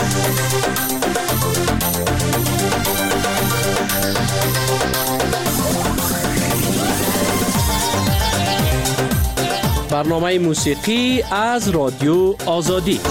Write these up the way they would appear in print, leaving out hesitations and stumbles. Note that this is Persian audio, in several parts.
برنامه موسیقی از رادیو آزادی.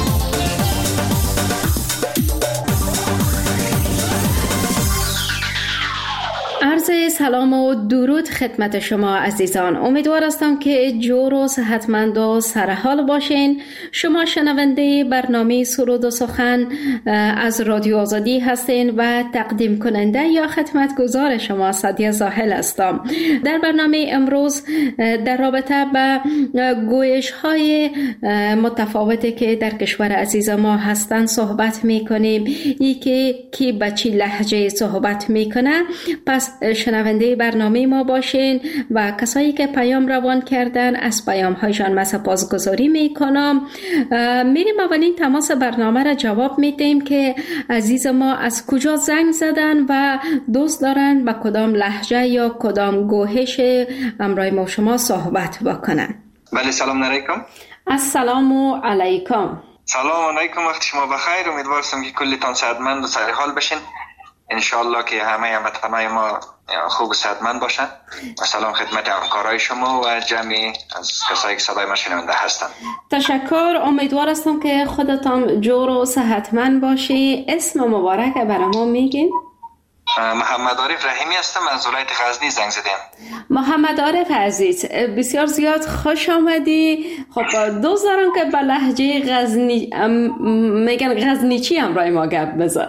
عرض سلام و درود خدمت شما عزیزان. امیدوار هستم که جور و صحتمند و سرحال باشین. شما شنونده برنامه سرود و سخن از رادیو آزادی هستین و تقدیم کننده یا خدمتگزار شما سعدیه زاهل هستم. در برنامه امروز در رابطه با گویش های متفاوتی که در کشور عزیز ما هستن صحبت میکنیم. ای که کی به چی لهجه صحبت میکنه. پس شنونده برنامه ما باشین و کسایی که پیام روان کردن از پیام هایشان من سپاسگزاری میکنم. میریم اولین تماس برنامه را جواب میدیم که عزیز ما از کجا زنگ زدن و دوست دارن با کدام لهجه یا کدام گوهش همراه ما شما صحبت بکنن. بله، سلام علیکم. السلام علیکم. سلام علیکم، وقت شما بخیر. امیدوارم که کلتان صحتمند و سرحال باشین. انشالله که همه هموطنان ما خوب و صحتمند باشن. و سلام خدمت همکارای شما و جمعی از کسایی که صدای ما شنونده هستن. تشکر. امیدوار هستم که خودتان جور و صحتمند باشی. اسم مبارک برای ما میگین؟ محمد عارف رحیمی هستم، از ولایت غزنی زنگ زدم. محمد عارف عزیز، بسیار زیاد خوش آمدی. خب دوست دارم که به لهجه غزنی میگن غزنیچی همراه ما گپ بزن.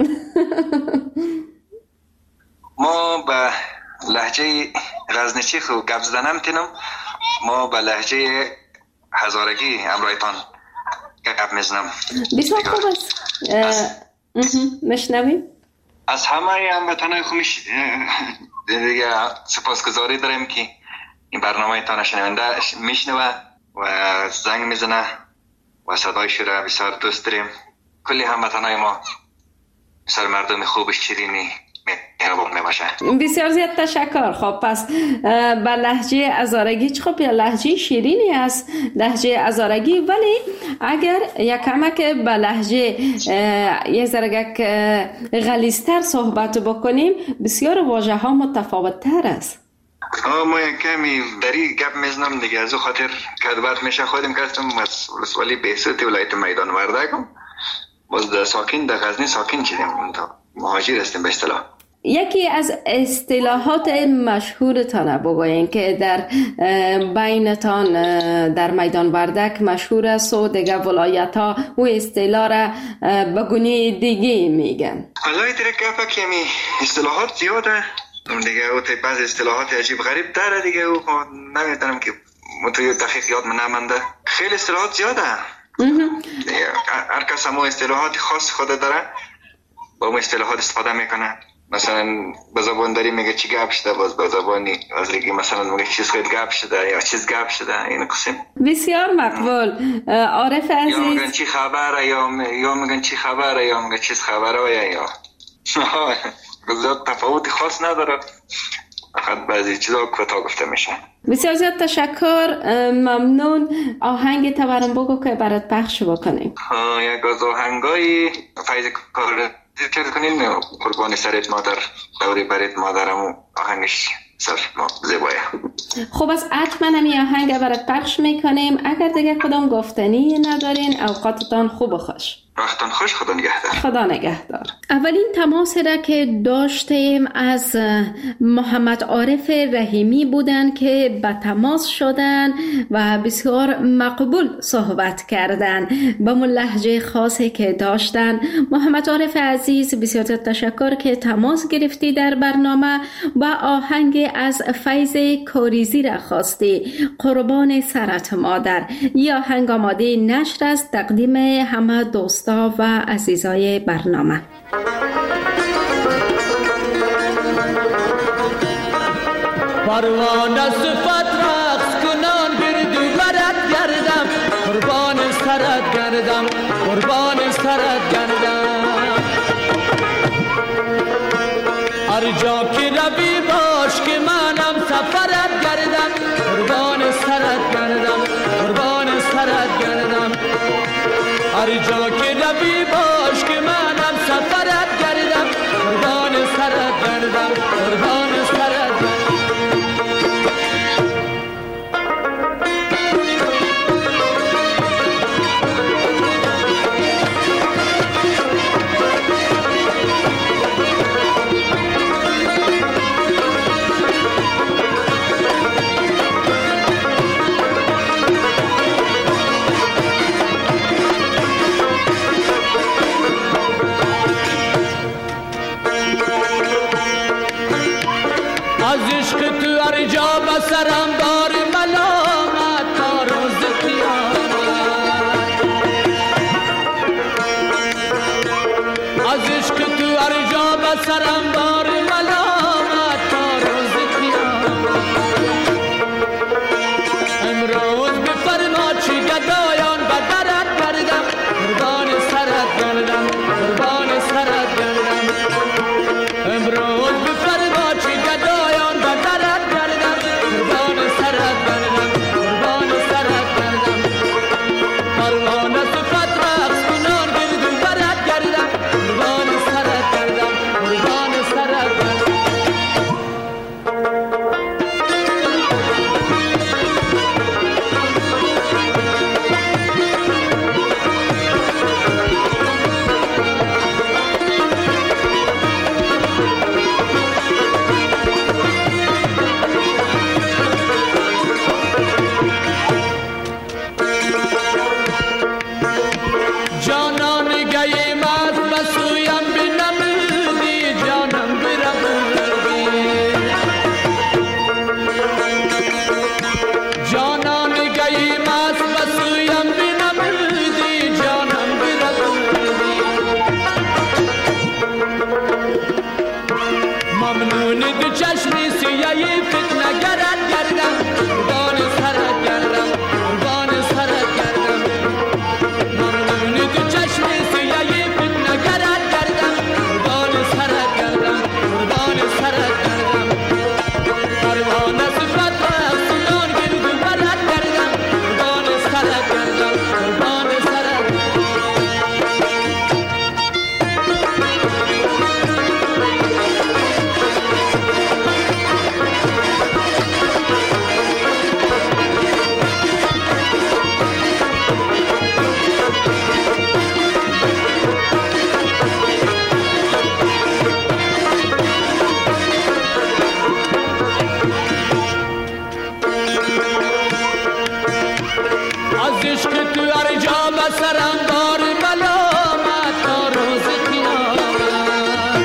ما به لهجه غزنیچی خو گپ زدن نمیتونم. ما به لهجه هزارگی همراهتان گپ میزنم. بسیار خوب است. مشنویم. از همه هموطنان خوبش دیگه سپاسگزاری داریم که این برنامه تان شنونده میشنوه و زنگ میزنه و صدایش را بسیار دوست داریم. کلی هموطنان ما بسیار مردم خوبش شیرینی مهربان میباشه. بسیار زیاد تشکر. خب پس با لهجه هزارگی خب یا لهجه شیرینی است لهجه هزارگی، ولی اگر یک کمک با لهجه یک ذره غلیظ‌تر صحبت بکنیم بسیار واژه ها متفاوت تر است. ما یک کمی دری گپ میزنم دیگه، از او خاطر کدبت میشه خودم کردم از ولسوالی بهسوت ولایت میدان وردگم. باز در ساکن در غزنی ساکن شدیم، مهاجر هستیم به اصطلاح. یکی از اصطلاحات مشهورتان بگوین که در بینتان در میدان وردک مشهور است و دیگه ولایت ها و اصطلاح را به گونه دیگه میگن. والله ترکه کمی اصطلاحات زیاده دیگه، او بعض اصطلاحات عجیب غریب داره دیگه، او نمیدونم که متوی دقیق یاد نمانده. خیلی اصطلاحات زیاده. هر کس هم اصطلاحات خاص خود داره، با اون اصطلاحات استفاده میکنه. مثلا به زبان داری میگه چی گپ شده، باز به زبانی از دیگه مثلا میگه چیز خیلی گپ شده یا چیز گپ شده. این قسم بسیار مقبول. عارف عزیز، یا میگن چی خبره یا میگن چی خبره یا میگن چیز خبره یا زیاد تفاوت خاص نداره، فقط بعضی چیزا کوتاه گفته میشه. بسیار زیاد تشکر. ممنون. آهنگ تبرم بگو که برات پخش بکنیم. یک از آهنگای فیض کار ذکر کنیم، قربان سرت مادر دوری برت مادرم، آهنگش سر زیبایه. خب از حتما همی آهنگ برات پخش میکنیم. اگر دیگه کدام گفتنی ندارین اوقاتتان خوب و خوش. وقتان خوش. خدا نگهدار. خدا نگهدار. اولین تماس را که داشتیم از محمد عارف رحیمی بودن که به تماس شدن و بسیار مقبول صحبت کردن با من لهجه خاصی که داشتن. محمد عارف عزیز بسیار تشکر که تماس گرفتی در برنامه و آهنگ از فیض کاریزی را خواستی، قربان سرت مادر. یا آهنگ آماده نشر است تقدیم همه دوستا و عزیزای برنامه. پروانه صفت رقص کنان گردو برد گردم، قربان سرت گردم، قربان سرت گردم. هر جا که روی باش که منم سفرت گردم، قربان سرت گردم، قربان سرت گردم. هر جا که روی باش که منم سرم بار ملامت تا روز قیامت. از عشق تو هر جا به سرم بار ملامت تا روز قیامت. امروز بفرما چی گدایان به درت گردم، قربان سرت گردم، قربان سرت گردم. امروز بفرما چی گدایان به درت گردم، قربان سرت گردم، قربان سرت گردم. پروانه صفت رقص کنان گرد و برت گردم، قربان سرت گردم، قربان سرت گردم. جانان گیم از بسویم بنمودی، جانم بربودی. جانان گیم از بسویم بنمودی، جانم بربودی. ممنون دو چشمی سیایی فتنه گرد گردم، قربان سرت گردم، قربان سرت گردم. ممنون دو چشمی سیایی فتنه گرد گردم، قربان سرت گردم، قربان سرت گردم. پروانه صفت رقص کنان گرد و برت گردم، قربان سرت گردم، قربان سرت گردم. از عشق تو هر جا به سرم بار ملامت تا روز قیامت.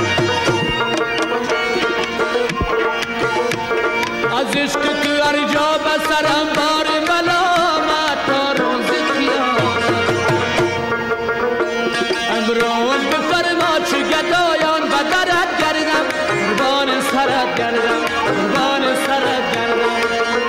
از عشق تو هر جا به سرم بار ملامت تا روز قیامت. امروز بفرما چه گدایان به درت گردم، قربان سرت گردم، قربان سرت گردم.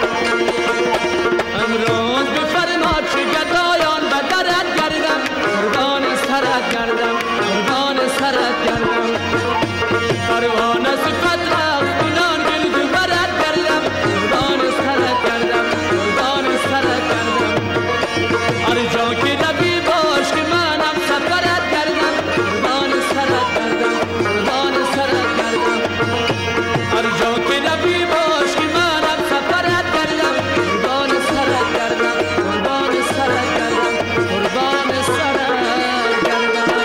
امروز بفرما چه گدایان به درت گردم، قربان سرت گردم، قربان سرت گردم. پروانه صفت رقص کنان گرد و برت گردم، قربان سرت گردم، قربان سرت گردم. هر جا که روی باش که منم سفرت گردم، قربان سرت گردم، قربان سرت گردم. هر جا که روی باش که منم سفرت گردم، قربان سرت گردم، قربان سرت گردم، قربان سرت گردم.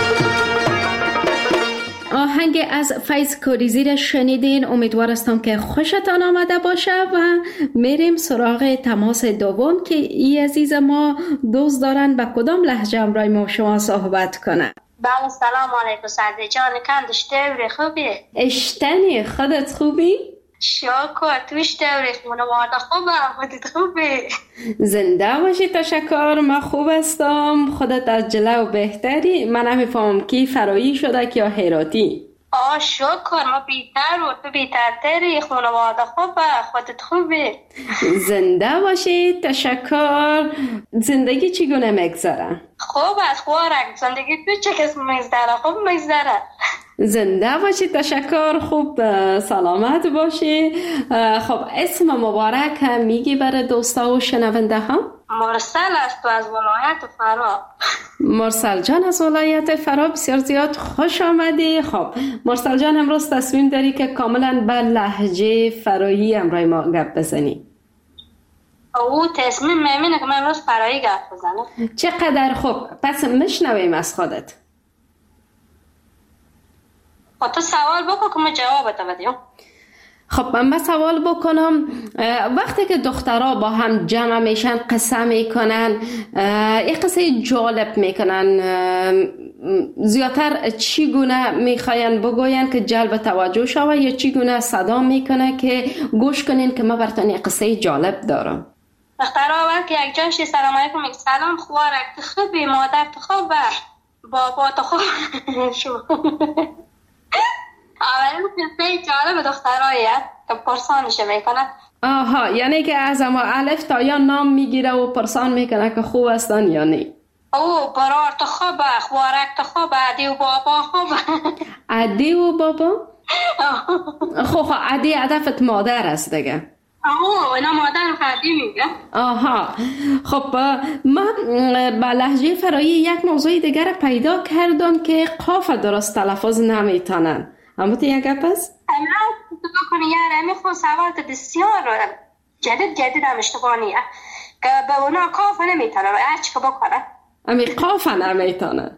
آهنگ از فیض کوریزی را شنیدین. امیدوار هستم که خوشتان آمده باشه و میریم سراغ تماس دوم که ای عزیز ما دوست دارن به کدام لهجه امرای ما شما صحبت کنه. بله سلام علیکم سعدی جان، کندش دوری خوبی؟ اشتنی خودت خوبی؟ شکر توش دوری خونه وارده خوبه، خودت خوبی؟ زنده باشی، تشکر. من خوب هستم، خودت از جلو بهتری. من نمیفهمم کی فرایی شده که یا هراتی. شکر ما بیتر و تو بیترتری، خونه وارده خوبه، خودت خوبی؟ زنده باشی، تشکر. زندگی چگونه میگذره؟ خوب است خوارک، زندگی تو چه کس میگذره؟ خوب میگذره. زنده باشی، تشکر. خوب سلامت باشی. خب اسم مبارک هم میگی برای دوستا و شنونده ها؟ مرسل است و از ولایت فرا. مرسل جان از ولایت فرا، بسیار زیاد خوش آمدی. خب مرسل جان امروز تصمیم داری که کاملا به لهجه فرایی امرای ما گپ بزنی؟ او تصمیم میمینه که من امروز فرایی گپ بزنم. چقدر خوب. پس مشنویم از خودت. خب تو سوال بکن که ما جوابت بدیم. خب من سوال بکنم، وقتی که دخترها با هم جمع میشن قصه میکنن، یک قصه جالب میکنن، زیادتر چی گونه میخواین بگوین که جلب توجه شوه یا چی گونه صدا میکنه که گوش کنین که ما براتون یک قصه جالب دارم؟ دخترها وقت یک جاشی سلام علیکم میگه سلام خوارک خوبی، مادر خوبه، بابا تو خوب شو. اولین قصه جالب دختراییه که پرسانش میکنه. آها، یعنی که از اما الف تا یا نام میگیره و پرسان میکنه که خوب هستن یا نه. او برار تو خوبه، خوارک تو خوبه، عدی و بابا خوبه. عدی و بابا؟ خب عدی هدفت مادر است دیگه. اینا مادر عدی میگه. آها، خب ما با لهجه فرایی یک موضوع دیگر پیدا کردم که قاف درست تلفظ نمیتونن. اما تو یک گپ است؟ تو بکنی یاره میخوام سوالت بسیار جدید هم اشتباهیه که به اونا قاف نمیتونن هرچی که بکنن امی قاف نمیتونن.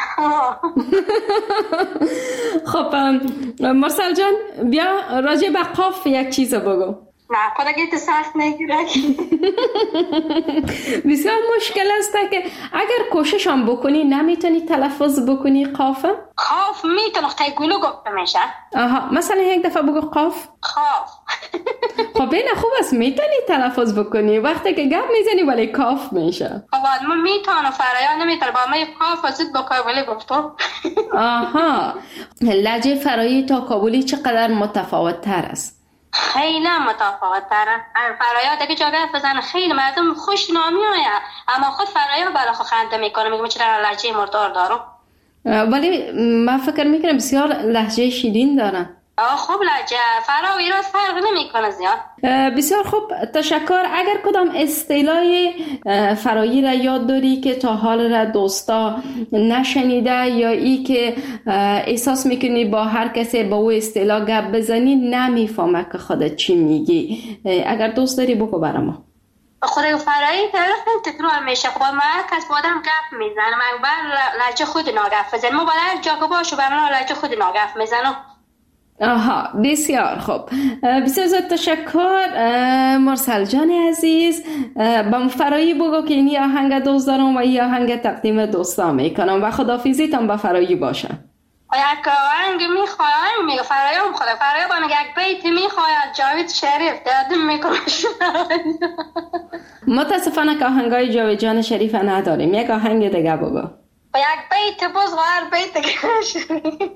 خب مرسل جان بیا راجع به قاف یک چیز بگو. نه خدا گیت سخت نگیره. بسیار مشکل است که اگر کوشش هم بکنی نمیتونی تلفظ بکنی قاف؟ قاف میتونه خیلی گلو گفته میشه. آها، مثلا یک دفعه بگو قاف. قاف. خب این خوب است میتونی تلفظ بکنی وقتی که گپ میزنی ولی کاف میشه. خب ما میتونه فرایان نمیتونه با ما قاف واسط با کابلی گفتم. آها، لهجه فرایی تا کابلی چقدر متفاوت تر است؟ خیلی متفاوت تره. فرایات که جا گفت بزنه خیلی مردم خوش نامی آید اما خود فرایات برای خود خنده میکنه میگه چرا لهجه مردار دارم. ولی من فکر میکنم بسیار لهجه شیرین دارن. خوب لهجه فرا و ایراد فرق نمیکنه زیاد. بسیار خوب، تشکر. اگر کدام اصطلاح فرایی را یاد داری که تا حال را دوستا نشنیده یا ای که احساس میکنی با هر کسی با او اصطلاح گپ بزنی نمیفهمه که خودت چی میگی، اگر دوست داری بگو برای ما. خود فرایی خیلی تکرار میشه. خب ما کس با آدم گپ میزنه من بر لهجه خود ناگف بزنم، ما باید جا که باشو برمنا لهجه خود ناگف میزنم. آها، بسیار خوب. بسیار زیاد تشکر مرسل جان عزیز. با فرایی بگو که این آهنگ دوست دارم و این آهنگ تقدیم دوستا میکنم و خداحافظیتان با فرایی باشه. یک آهنگ میخوایم میگه فرایم خدا فرایی با میگه یک بیت میخواید جاوید شریف دادم میکنم. متاسفانه که آهنگای جاوید جان شریف نداریم، یک آهنگ دیگه بگو. با یک بیت باز هر بیت دیگه.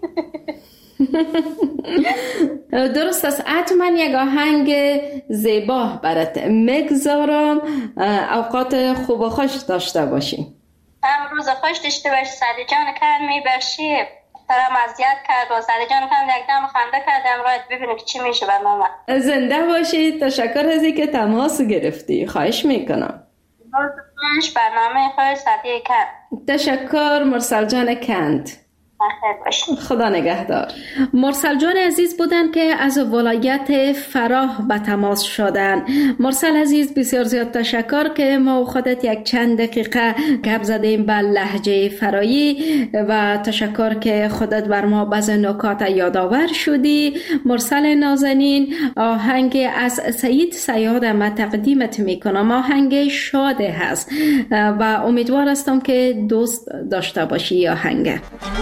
درست است، حتما یک آهنگ زیبا برات میگذارم. اوقات خوب و خوش داشته باشی. روز خوش داشته باشی. سعدی جان کرد میبرشی ترم اذیت کرد و سعدی جان کرد یک دم خنده کرد امروز ببینه که چی میشه برنامه. زنده باشی. تشکر از اینکه تماس گرفتی، خواهش میکنم. برنامه خوش سعدی کرد. تشکر مرسل جان کند. خدا نگهدار. مرسل جان عزیز بودن که از ولایت فراه به تماس شدن. مرسل عزیز بسیار زیاد تشکر که ما خودت یک چند دقیقه گپ زدیم به لهجه فرایی و تشکر که خودت بر ما بعض نکات یادآور شدی. مرسل نازنین، آهنگ از سعید صیاد ما تقدیمت میکنم. آهنگ شاده هست و امیدوار هستم که دوست داشته باشی آهنگ.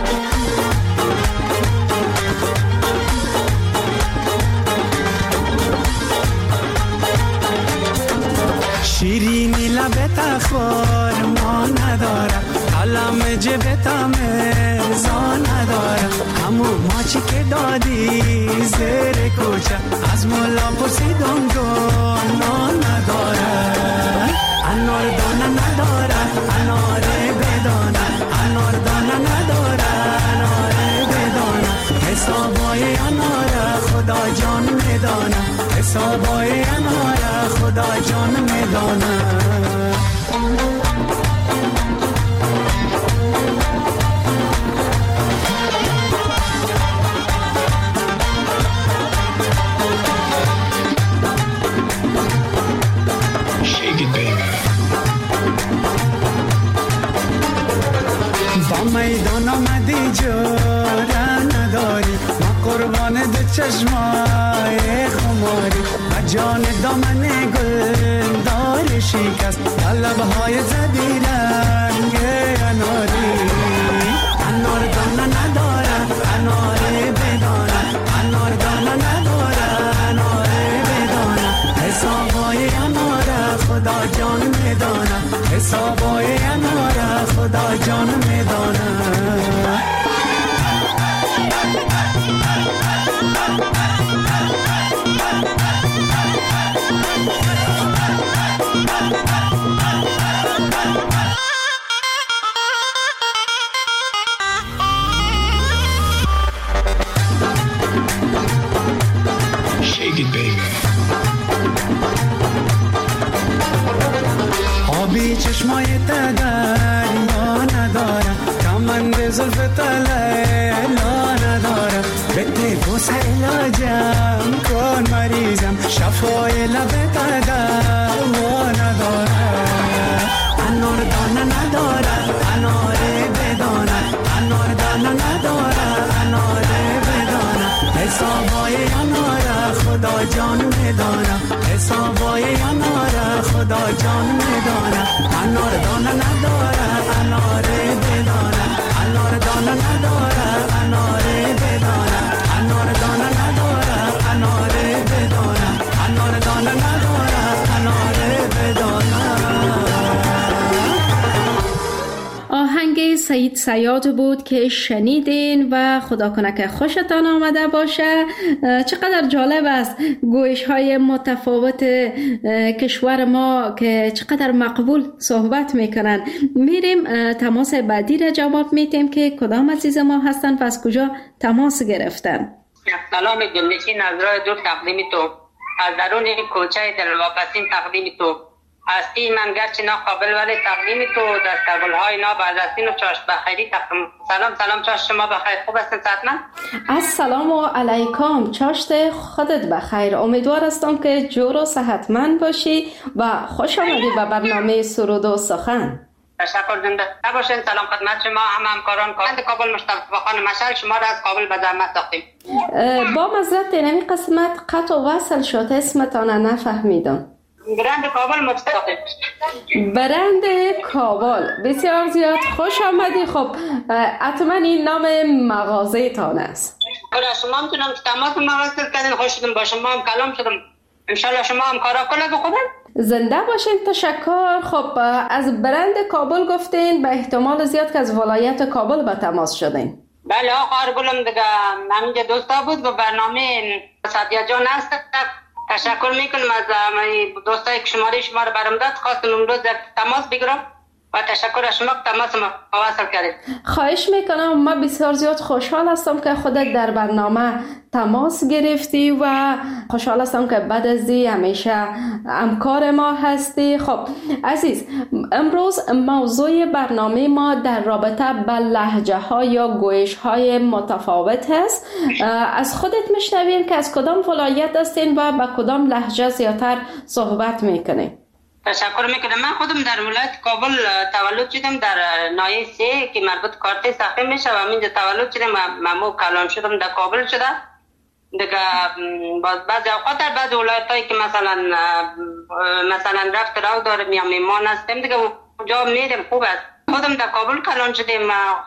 شیرینی لبت خور ما ندارم، علم جبت مزا ندارم، همون ماچی که دادی زیر کوچه از مولا پرسیدم گنا ندارم. انار دانه نداره انار بدانه، انار دانه نداره انار بدانه، حسابای انار خدا جان میدانه، حسابای انار خدا جان میدانه. میدان آمدی جاره نداری، ما قربان دو چشمای خماری و جان دامن گل دار شکست و لبهای زدی رنگ اناری. انار دانه نداره انار بدانه، انار دانه نداره انار بدانه. حسابای انار خدا جان میدانه، حسابای انار خدا جان میدانه. آبی چشمای تدر یا ندارم، کمند زلف تلیلا ندارم. بده بوسه علاجم کن مریضم، شفای لب تدر و ندارم. انار دانه نداره انار بدانه، انار دانه نداره انار بدانه. حسابای انار خدا جان میدانه، حسابای انار خدا جان میدانه. انار دانه نداره انار بدانه، انار دانه نداره انار بدانه. انار دانه نداره انار بدانه، انار دانه نداره انار بدانه. آهنگ سعید صیاد بود که شنیدین و خدا کنه که خوشتان آمده باشه. چقدر جالب است گویش های متفاوت کشور ما که چقدر مقبول صحبت میکنن. میریم تماس بعدی را جواب میدیم که کدام عزیز ما هستن و از کجا تماس گرفتن. سلام دلنشین از راه دور تقدیم تو، از درون کوچه دلواپسین تقدیم تو. هستی من گرچه ناقابل ولی تقدیم تو دستگل‌های نابعدستین و چاشت بخیری تقدیم. سلام چاشت شما بخیر، خوب هستین صحتمند؟ السلام علیکم چاشت خودت بخیر. امیدوار هستم که جور و صحتمند باشی و خوش آمدی به برنامه سرود و سخن. تشکر زنده باشین. سلام خدمت شما همکاران کابل مصطفی خان مشعل، شما را از کابل به زحمت ساختیم. با معذرت نمی قسمت قطع و وصل شد، اسمتان نفهمیدم. برند کابل مصطفی. برند کابل، بسیار زیاد خوش آمدی. خب حتما این نام مغازه تان است. شما میتونم تماس مغازه کردین، خوش شدم با شما هم کلام شدم. انشالله شما هم کارا کنید خوبه. زنده باشین، تشکر. خب از برند کابل گفتین، به احتمال زیاد که از ولایت کابل به تماس شدین. بله آقا گلم دیگه همینجا دوستا بود و برنامه سعدیه جان هست. تشکر میکنم از دوستایی که شماره شما رو برام داد. خواستم امروز تماس بگیرم و تشکر از شما که تماس ما وصل کردید. خواهش میکنم. ما بسیار زیاد خوشحال هستم که خودت در برنامه تماس گرفتی و خوشحال هستم که بعد از دی همیشه همکار ما هستی. خب عزیز، امروز موضوع برنامه ما در رابطه با لهجه ها یا گویش های متفاوت هست. از خودت میشنویم که از کدام ولایت هستین و با کدام لهجه زیادتر صحبت میکنین. تشکر میکنم. من خودم در ولایت کابل تولد شدم، در ناحیه 3 که مربوط کارت ساخته میشه و همینجا تولد شدم. مامو کلان شدم در کابل شده. دیگه بعضی اوقات در بعض ولایتایی که مثلا رفت رو دارم یا میمان هستم دیگه اونجا میرم. خوب است. خودم در کابل کلان شدم.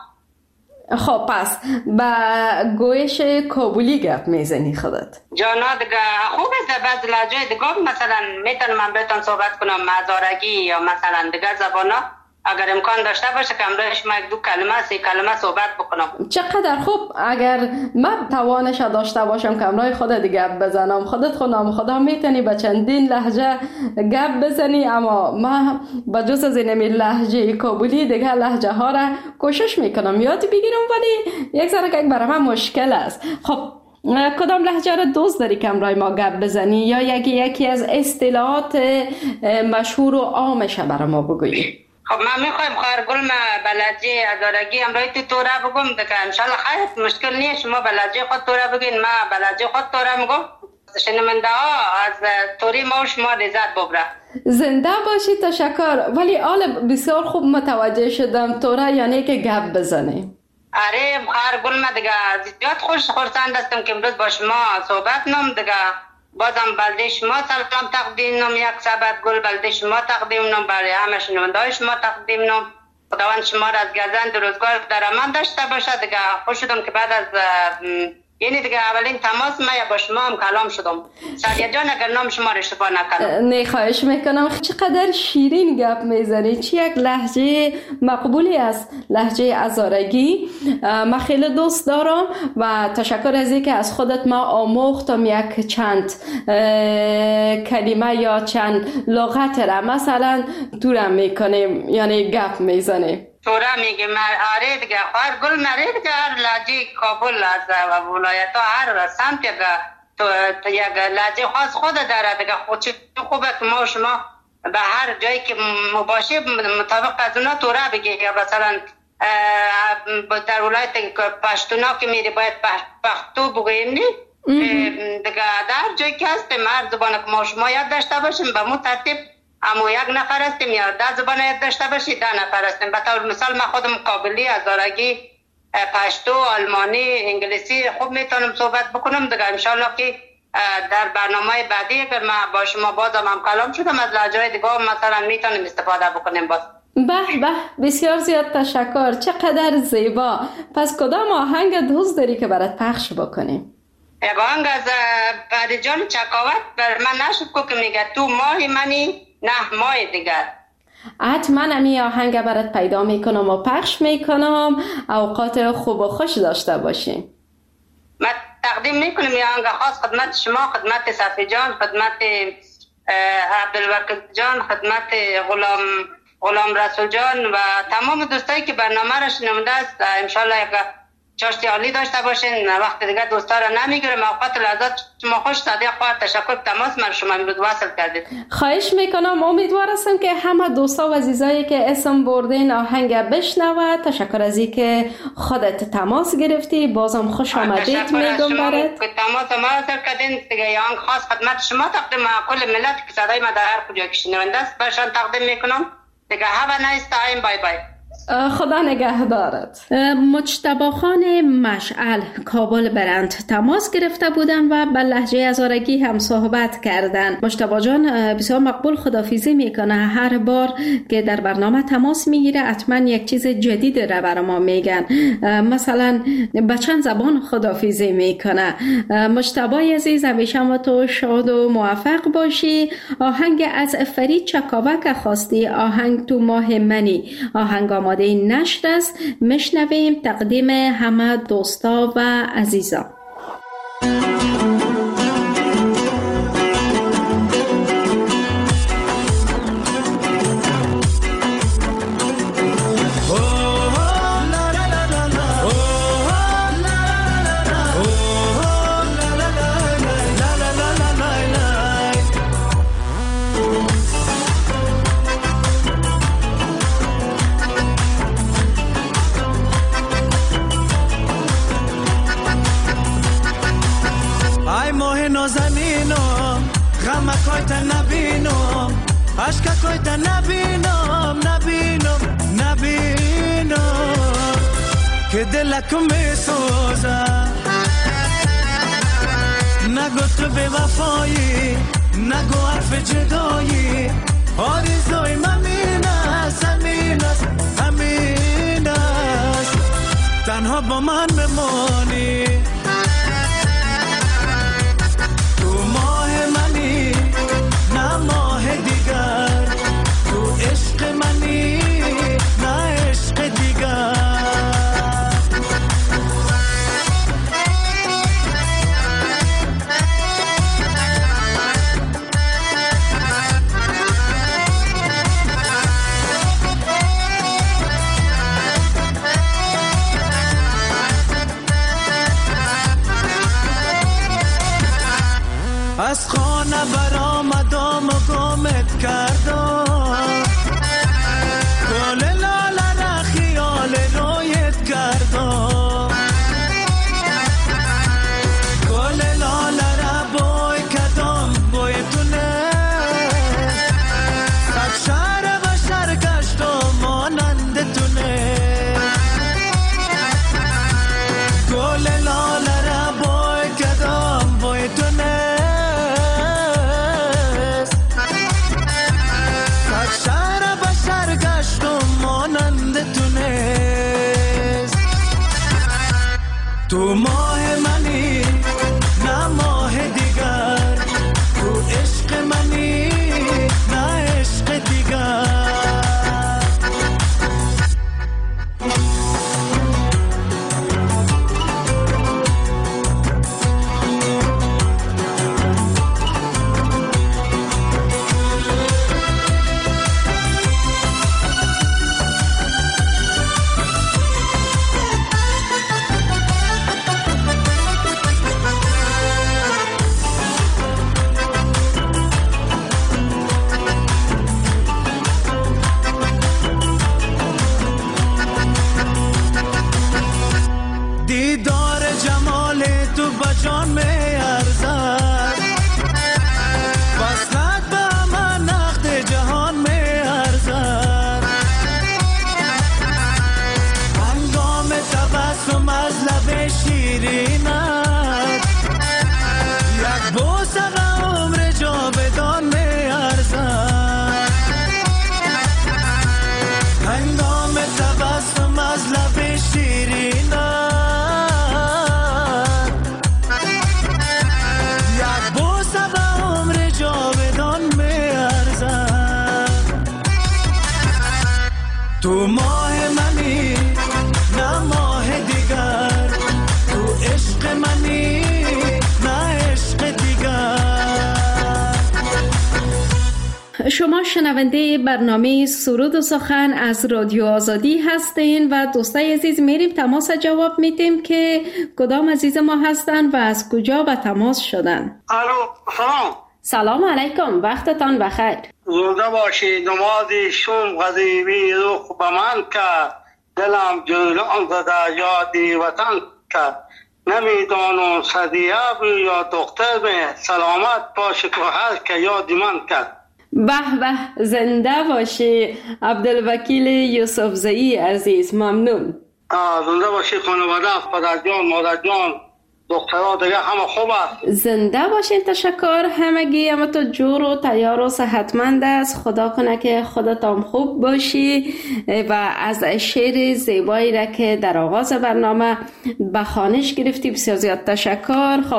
خب پس با گویش کابلی گپ میزنی خودت؟ جانا دیگه خوب است. بعض لهجه دیگه مثلا میتونم من بهتون صحبت کنم مزارگی یا مثلا دیگه زبانا، اگر امکان داشته باشه که امروز شما 2 کلمه 3 کلمه صحبت بکنم. چقدر خوب. اگر من توانش داشته باشم که امروز خودت گپ بزنم، خودت خونم خدا میتونی به چندین لهجه گپ بزنی، اما ما با جز از این لهجه کابلی دیگه لهجه ها را کوشش میکنم یاد بگیرم، ولی یک ذره که برای من مشکل است. خب کدام لهجه را دوست داری که امروز ما گپ بزنی یا یکی از اصطلاحات مشهور و عامش برای ما بگویی؟ خب من میخوایم خواهرگل ما بلدجه ادارگی امروی تو توره بگم دیگه انشالله خیلی مشکل نیست. شما بلدجه خود توره بگین، ما بلدجه خود توره میگم. شنونده ها از توری ما و شما لذت ببره. زنده باشی. تشکر. ولی آل بسیار خوب متوجه شدم توره یعنی که گپ بزنی. آره خواهر گل، دیگه زیاد خرسند هستم که امروز با شما صحبت نم. دیگه بازم بلده شما سلام تقدیم نم، یک سبت گل بلده شما تقدیم نم، برای همه شنونده شما تقدیم نم. خداوند شما را از گزند روزگار درآمد داشته باشه. دیگه خوش شدم که بعد از یعنی دیگه اولین تماس ما با شما هم کلام شدم. سعدیه جان اگر نام شما را اشتباه نکنم. نه خواهش میکنم. چقدر شیرین گپ میزنی، چی یک لهجه مقبولی است، لهجه هزارگی. من خیلی دوست دارم و تشکر از اینکه از خودت ما آموختم یک چند کلمه یا چند لغت را مثلا دورم میکنیم، یعنی گپ میزنیم. تورا میگه آره دیگه خواهر گل نره دیگه هر لهجه کابل از ولایت ها هر سمت یک لهجه خاص خود داره دیگه. خود خوبه که ما شما به هر جایی که مباشه مطابق از اونا تورا بگه. یا مثلا در ولایت پشتونا که میری باید پختو بگویم نی دیگه. در جایی که هستیم هر زبان که ما شما یاد داشته باشیم به مو ترتیب اما یک نفر هستیم یا 10 زبان یاد داشته باشید 10 نفر هستیم. به طور مثال من خودم کابلی، هزارگی، پشتو، آلمانی، انگلیسی خوب میتونم صحبت بکنم دیگه. انشالله که در برنامه بعدی اگر من با شما بازم هم کلام شدم از لهجه‌های دیگه مثلا میتونیم استفاده بکنیم. باز به بسیار زیاد تشکر، چقدر زیبا. پس کدام آهنگ دوست داری که برات پخش بکنیم؟ یک آهنگ از فرید جان چکاوت بر من نشد که میگه تو ماه منی نه ماه دیگر. حتما امی آهنگ برات پیدا میکنم و پخش میکنم. اوقات خوب و خوش داشته باشیم. من تقدیم میکنم یه آهنگ خاص خدمت شما، خدمت صفی جان، خدمت عبدالوکیل جان، خدمت غلام رسول جان و تمام دوستایی که برنامه را شنونده است. انشالله یک چاشتی عالی داشته باشین. وقت دیگه دوستا را نمیگیرم. اوقات لحظات شما خوش. صادق خواهر تشکر تماس من شما امروز وصل کردید. خواهش میکنم. امیدوار هستم که همه دوستا و عزیزایی که اسم بردین آهنگ بشنوه. تشکر از اینکه خودت تماس گرفتی. بازم خوش آمدید میگم برات. تماس ما وصل کردین دیگه. یه آهنگ خاص خدمت شما تقدیم کل ملت که صدای ما در هر کجا که شنونده است برشان تقدیم میکنم دیگه. have a nice time. بای بای. خدا نگهدارت. مجتبی خان مشعل کابل برند تماس گرفته بودن و به لهجه هزارگی هم صحبت کردن. مجتبی جان بسیار مقبول خداحافظی میکنه. هر بار که در برنامه تماس میگیره حتما یک چیز جدید را برای ما میگن. مثلا به چند زبان خداحافظی میکنه. مجتبی عزیز همیشه ما تو شاد و موفق باشی. آهنگ از فرید چکاوک خواستی، آهنگ تو ماه منی. آهنگ آماده نشر است. میشنویم تقدیم همه دوستا و عزیزان. اشکاکای تا نبینم که دلکو میسوزم. نگو تو به وفایی، نگو حرف جدایی. آرزوی من همین است تنها با من بمانی. تو ماه منی نه ماه دیگر، تو عشق منی نه عشق دیگر. از خانه برآمدم و گمت کردم، گل لاله را خیال رویت کردم. گل لاله را بوی کردم بوی تونه، صد شهر و شهر گشتم مانند تونه. تو ماه منی نه ماه دیگر، تو عشق منی نه عشق دیگر. دیدار جمال تو بجان می ارزد، وصلت به من نقد جهان می ارزد. هنگام تبسم از لب شیرینت، یک بوسه عمر جاودان می ارزد. هنگام تبسم از لب شیرینت، تو ماه منی نه ماه دیگر، تو عشق منی نه عشق دیگر. شما شنونده برنامه سرود و سخن از رادیو آزادی هستین و دوستای عزیز میریم تماس جواب میدیم که کدام عزیز ما هستن و از کجا به تماس شدن. الو سلام. سلام علیکم، وقتتان بخیر. زنده باشی. نمازی شوم غزیبی روح به من کرد، دلم جولان زده یادی وطن کرد. نمیدانم صدیه بی یا دختر به، سلامت باشه که هر که یادی من کرد. به به، زنده باشی عبدالوکیل یوسفزئی عزیز، ممنون. زنده باشی. خانواده، پدر جان، مادر جان، دخترها دیگه همه خوب است. زنده باشین. تشکر. همگی همه تو جور و تیار و صحتمند است. خدا کنه که خودتان خوب باشی و از شعر زیبایی را که در آغاز برنامه به خوانش گرفتی بسیار زیاد تشکر. خب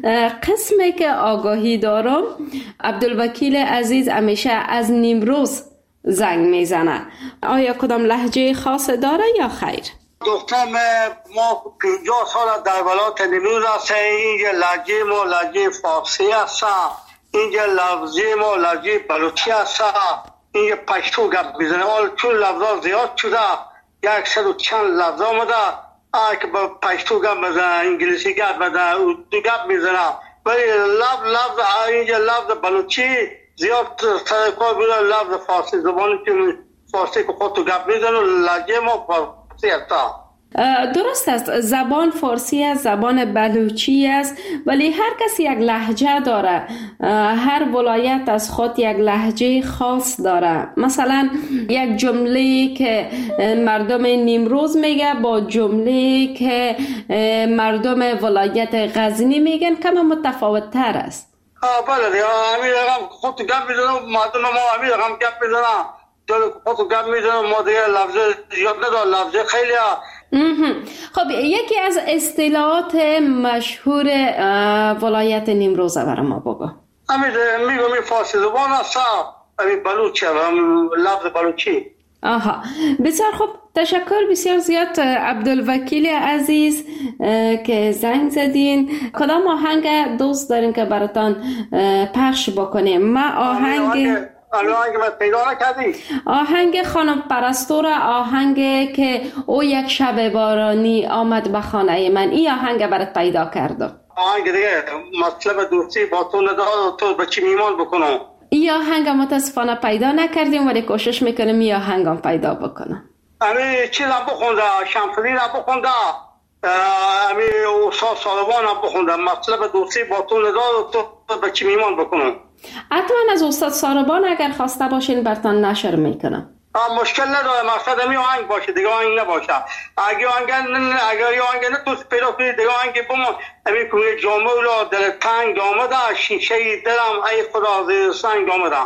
قسمی که آگاهی دارم، عبدالوکیل عزیز همیشه از نیمروز زنگ میزنه. آیا کدام لهجه خاص داره یا خیر؟ دخترم ما 50 سال در ولایت نیمروز هستیم. اینجا لهجه ما لهجه فارسی است، اینجا لفظی ما لهجه بلوچی است، اینجا پشتو گپ میزنه. چون لفظا زیاد شده، 100 و چند لفظ آمده، که با پشتو گپ میزنه، انگلیسی گپ میزنه، اردو گپ میزنه، ولی لفظ اینجا لفظ بلوچی زیاد سرکار بیره. لفظ فارسی زبانی که فارسی که خود تو گپ میزنه، لهجه ما فارسی است. درست است، زبان فارسی است، زبان بلوچی است، ولی هر کسی یک لهجه داره. هر ولایت از خود یک لهجه خاص داره. مثلا یک جمله که مردم نیمروز میگه با جمله که مردم ولایت غزنی میگن کم متفاوت تر است. بله دیگه، همین رقم خود گپ میزنم، مردم ما همین رقم گپ میزنم، خود گپ میزنم، ما دیگه لفظ زیاد نداره، لفظ خیلی خب یکی از اصطلاحات مشهور ولایت نیمروز برای ما بگو. میگم فارسی زبان است، بلوچی، لفظ بلوچی. آها، بسیار خوب، تشکر بسیار زیاد عبدالوکیل عزیز که زنگ زدین. کدام آهنگ دوست داریم که براتان پخش بکنیم؟ ما آهنگ خانم پرستو را، آهنگ که او یک شب بارانی آمد به خانه من، این آهنگ برات پیدا کردم. آهنگ دیگه مطلب دوستی با تو نداره، تو به چی میمان بکنم. این آهنگ متاسفانه پیدا نکردیم ولی کوشش میکنم این آهنگ هم پیدا بکنم. امی چیز هم بخونده، شمسدین هم بخونده، امی استاد سالوان هم بخونده، مطلب دوستی با تو نداره، تو به چی میمان بکنم. حتما از استاد ساربان اگر خواسته باشین برتان نشر میکنم. مشکل نداره، مقصد همی آهنگ باشه، دیگه آهنگ نباشه. اگر آهنگ نتوست پیدا کنید، دیگه آهنگ بمون. همی کنید جامعه را دل تنگ آمده، شیشه دلم ای خدا زیر سنگ آمده.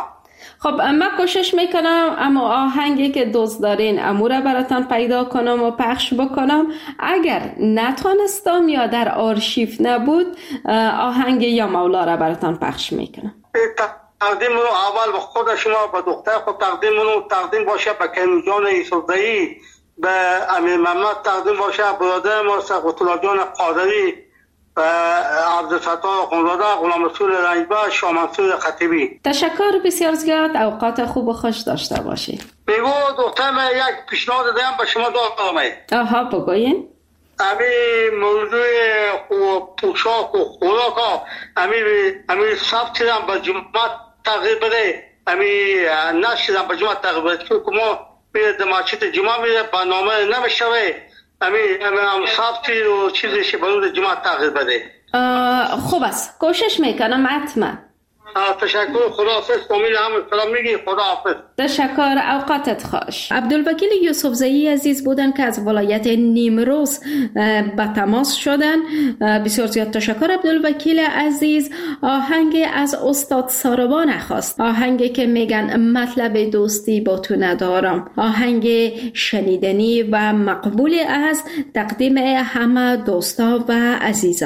خب من کوشش میکنم اما آهنگی که دوست دارین امورا براتان پیدا کنم و پخش بکنم. اگر نتونستم یا در آرشیو نبود آهنگ یا مولا را براتان پخش میکنم. تقدیم رو اول به خود شما، به دختر خود تقدیم باشه، به کیمی جان یوسفزئی، به امیر محمد تقدیم باشه، برادر ما سقط الله جان قادری، عبدالفتاح خانزاده، غلام رسول رنجبر، شاه منصور خطیبی. تشکر بسیار زیاد. اوقات خوب و خوش داشته باشید. بگو دخترم یک پیشنهاد دادم به شما دارم. آها بگوین. همین موضوع پوشاک و خوراک ها همین سبت هم به جمعت تغییر بده، همین نشیدم به جمعت تغییر بده، چون که ما میره دماچیت جمعه میره برنامه نمیشوه، همین سبتی و چیزی برون جمعت تغییر بده. خوب است، کوشش میکنم حتما. تشکر، خداحافظ. امید همه سلام میگی، خداحافظ. تشکر، اوقاتت خوش. عبدالوکیل یوسفزئی عزیز بودن که از ولایت نیمروز به تماس شدن. بسیار زیاد تشکر عبدالوکیل عزیز. آهنگ از استاد ساربان خواست، آهنگی که میگن مطلب دوستی با تو ندارم، آهنگ شنیدنی و مقبول است، تقدیم همه دوستا و عزیزان.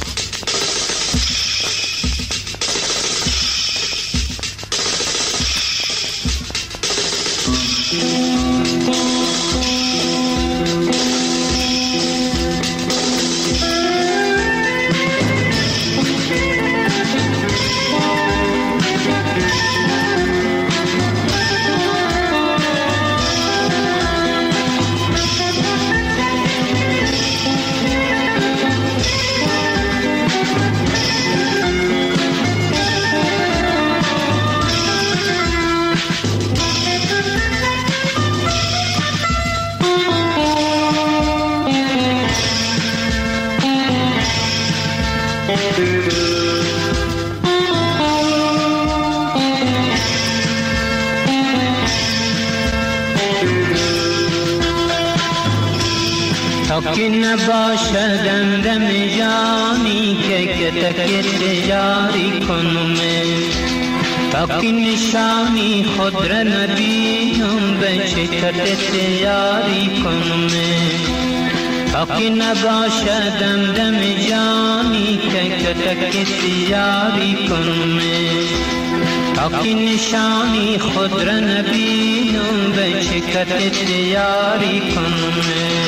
که نباشد دم جانی که تکت جاری کنم، تا که نشانی خود را نبینم به چکت یاری کنم، تا که نباشد دم جانی که تکت جاری کنم، تا که نشانی خود را نبینم به چکت یاری کنم.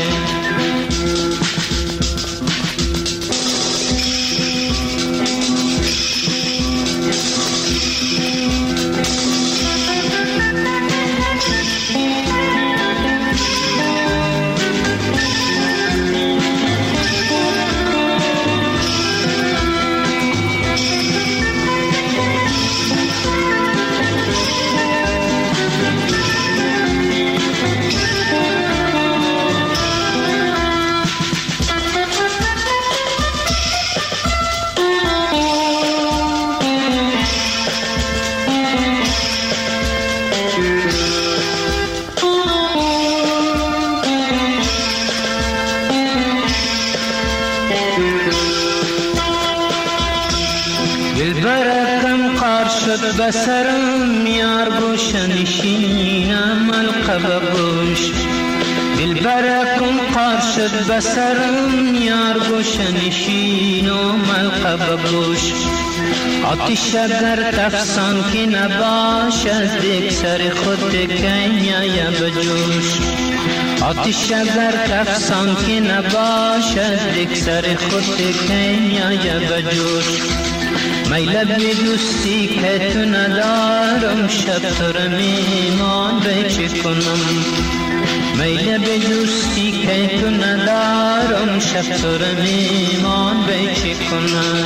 بسرم یار گوش نشینم القب گوش، دلبرکم قار شد بسرم یار گوش نشینم القب گوش. آتش اگر تفسان که نباشد دیگ سر خود کنیا بجوش، آتش اگر تفسان که نباشد دیگ سر خود کنیا بجوش. میل به دوستی که تو ندارم شب تو را میمان به چه کنم، میل به دوستی که تو ندارم شب تو را میمان به چه کنم.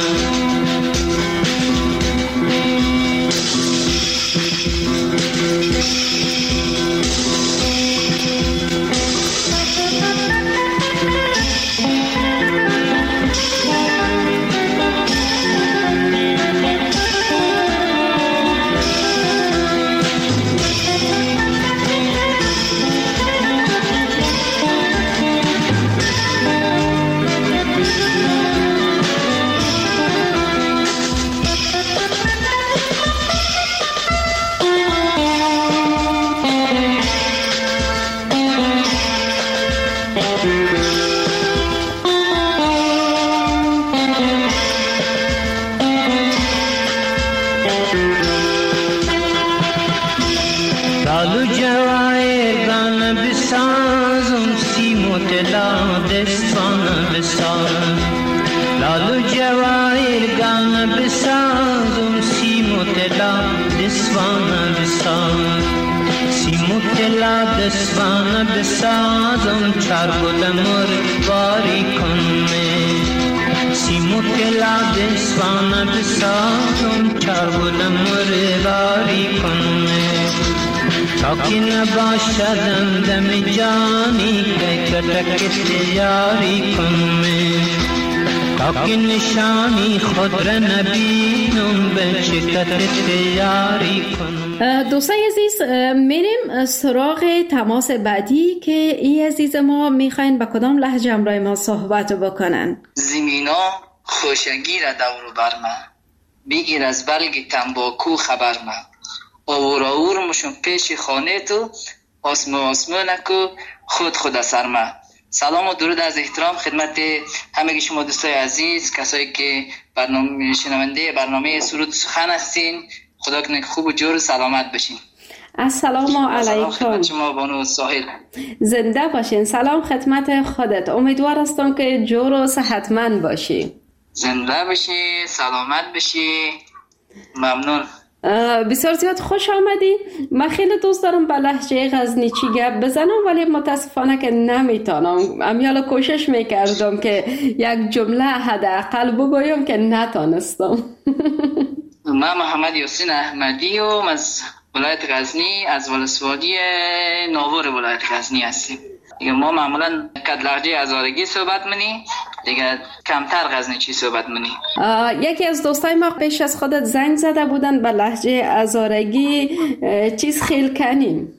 بسازم لالو جواهر گان بسازم سیم و طلا دسوانه بسازم سیم و طلا دسوانه بسازم چارگل مرواری کنه سیم و طلا دسوانه بسازم چارگل مرواری کنه تا که نباشدم دم جانی که کتک تیاری کنه تا که نشانی خود را نبینم به شکت تیاری کنم. دوستای عزیز میریم سراغ تماس بعدی که این عزیز ما میخواین با کدام لهجه همراه ما صحبت بکنن. زمینا خوشگی را دور بر من بگیر از بلگ تنباکو خبر من آور مشون پیش خانه تو آسمانکو خود سر من. سلام و درود از احترام خدمت همه شما دوستای عزیز، کسایی که شنونده برنامه سرود سخن هستین. خدا کنه خوب و جور و سلامت بشین. السلام علیکم. خدمت شما بانو ساحل. زنده باشین. سلام خدمت خودت. امیدوار هستم که جور و صحتمند باشی. زنده باشی، سلامت بشی. ممنون. بسیار زیاد خوش آمدی. من خیلی دوست دارم به لهجه غزنیچی گپ بزنم ولی متاسفانه که نمیتونم. امیالا کوشش میکردم که یک جمله حداقل بگویم که نتونستم. من محمد یاسین احمدی و از ولایت غزنی، از ولسوالی ناور ولایت غزنی هستیم. دیگه ما معمولا کد لهجه هزارگی صحبت منی، دیگه کمتر غزنیچی صحبت منی. یکی از دوستای ما پیش از خودت زنگ زده بودن به لهجه هزارگی چیز خیل کنیم.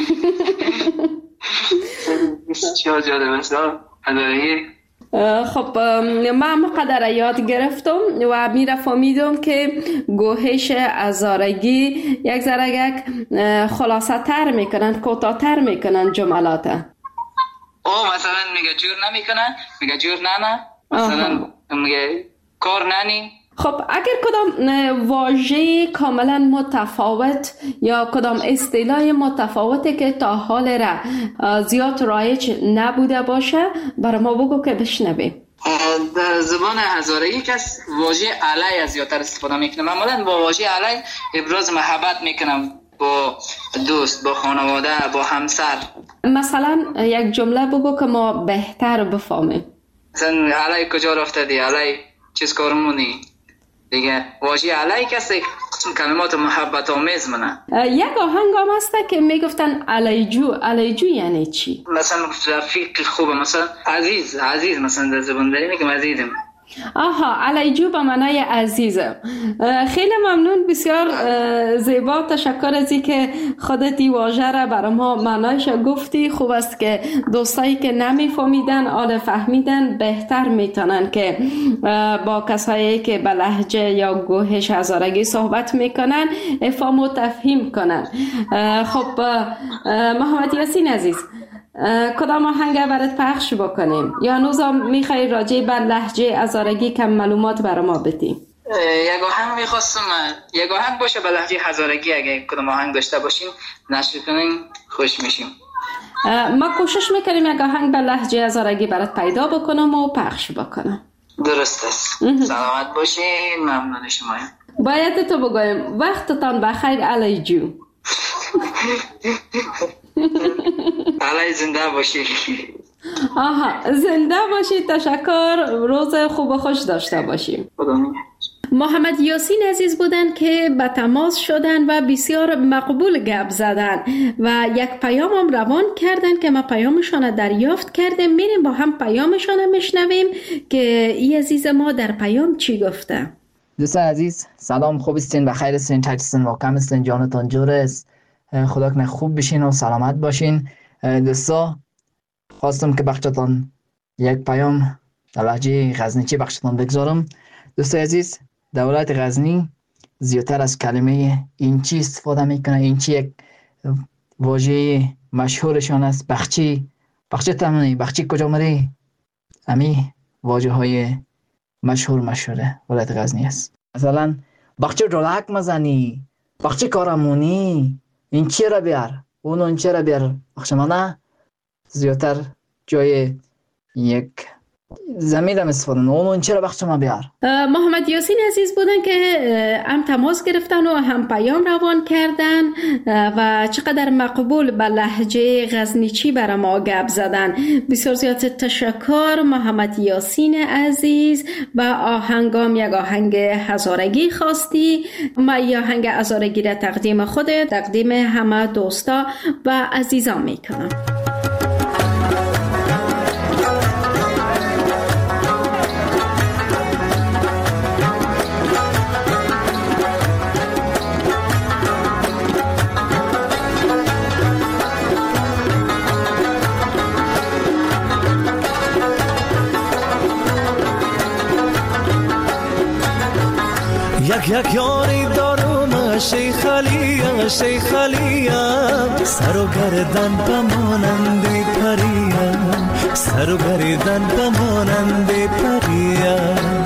چه جالب است هزارگی. خب من قدر یاد گرفتم و میره فهمیدم که گوهش هزارگی یک ذره خلاصه تر میکنن، کوتاه‌تر میکنن جملات. مثلا میگه جور نمیکنن، میگه جور نه، مثلا میگه کار ننی. خب اگر کدام واژه کاملا متفاوت یا کدام اصطلاح متفاوتی که تا حال را زیاد رایج نبوده باشه برای ما بگو که بشنویم. در زبان هزارگی کس واژه علی زیادتر استفاده میکنه. معمولا با واژه علی ابراز محبت میکنم با دوست، با خانواده، با همسر. مثلا یک جمله بگو که ما بهتر بفهمیم. مثلا علی کجا رفته دی، علی چیز کار مونی. دیگه واژه علی کسی کلمات محبت آمیز منه. یک آهنگ هم هسته که میگفتن علیجو یعنی چی؟ مثلا رفیق خوبه، مثلا عزیز مثلا در زبان داری میگم عزیزم. علیجو به معنای عزیزم. خیلی ممنون، بسیار زیبا. تشکر از این که خودت این واژه را برای ما معنایش گفتی. خوب است که دوستایی که نمیفهمیدن حال فهمیدن بهتر میتونن که با کسایی که به لهجه یا گوهش هزارگی صحبت میکنن افهام و تفهیم کنن. خب محمد یاسین عزیز، کدام آهنگ برات پخش بکنیم یا نوزا میخوای راجع بر لهجه هزارگی کم معلومات برای ما بدی؟ یک آهنگ میخواستم، یک آهنگ باشه به لهجه هزارگی. اگه کدام آهنگ داشته باشیم نشر کنیم خوش میشیم. ما کوشش میکنیم یک آهنگ به لهجه هزارگی برات پیدا بکنم و پخش بکنم. درست است. سلامت باشین. ممنون شمایم. باید تو بگویم وقتتان بخیر علیجو. علی زنده باشی. زنده باشی. تشکر. روز خوب و خوش داشته باشیم. محمد یاسین عزیز بودن که به تماس شدن و بسیار مقبول گپ زدن و یک پیام هم روان کردن که ما پیامشان دریافت کردیم. میریم با هم پیامشان میشنویم که این عزیز ما در پیام چی گفته. دوستان عزیز سلام، خوب استین؟ بخیر استین؟ چطورین؟ واقعا استین؟ جانتان جور است؟ خدا کنه خوب بشین و سلامت باشین. دوستا خواستم که بخشتان یک پیام در لهجه غزنیچی بخشتان بگذارم. دوستای عزیز، در ولایت غزنی زیادتر از کلمه اینچی استفاده میکنه. اینچی یک واژه مشهورشان است. بخچی تمنی، بخچی کجا مری؟ امی واژه های مشهوره ولایت غزنی است. مثلا بخچی جلک مزنی، بخچی کارمونی، این چی را بیار، اون چی را بیار. بخش منه زیادتر جای یک زمیدم استفاده نمون چرا بخش ما بیار. محمد یاسین عزیز بودن که هم تماس گرفتن و هم پیام روان کردن و چقدر مقبول به لهجه غزنیچی برای ما گپ زدن. بسیار زیاد تشکر محمد یاسین عزیز. و آهنگام یک آهنگ هزارگی خواستی. ما یک آهنگ هزارگی را تقدیم خودت، تقدیم همه دوستا و عزیزان میکنم. یک یاری دارم شیخ علیم سر و گردن بمانند پریم، سر و گردن بمانند پریم.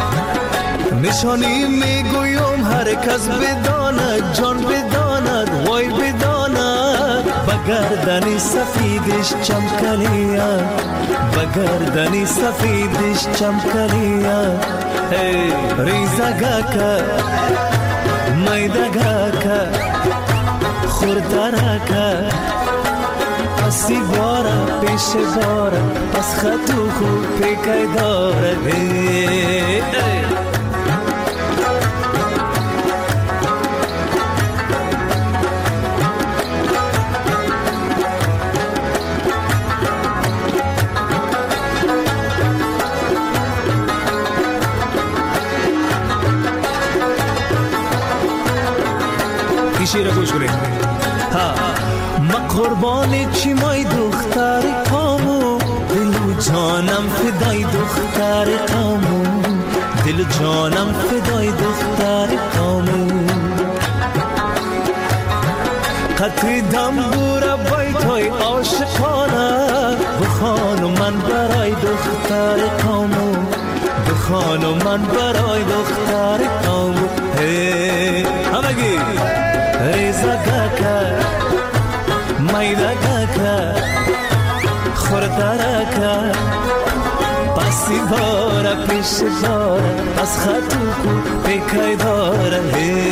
نشانی میگویم هر کس بداند، جان بداند، وای بداند، بگردنی سفیدش چمکلیم، بگردنی سفیدش چمکلیم. ریزگاکا میدگاکا خوردراکا پسی بارا پیش بارا پس خطو خوب پیکای داره. شیر گوش کنید. ما قربان چی مای دختر قامو، دل و جانم فدای دختر قامو، دل و جانم فدای دختر قامو. قطر دنبور بیتای عاشقانه، بخوانو من برای دختر قامو، بخوانو من برای دختر قامو. همگی ریزگاکا میدگاکا خوردراکا پسی بارا پیش بارا از خطو کو پیکای داره.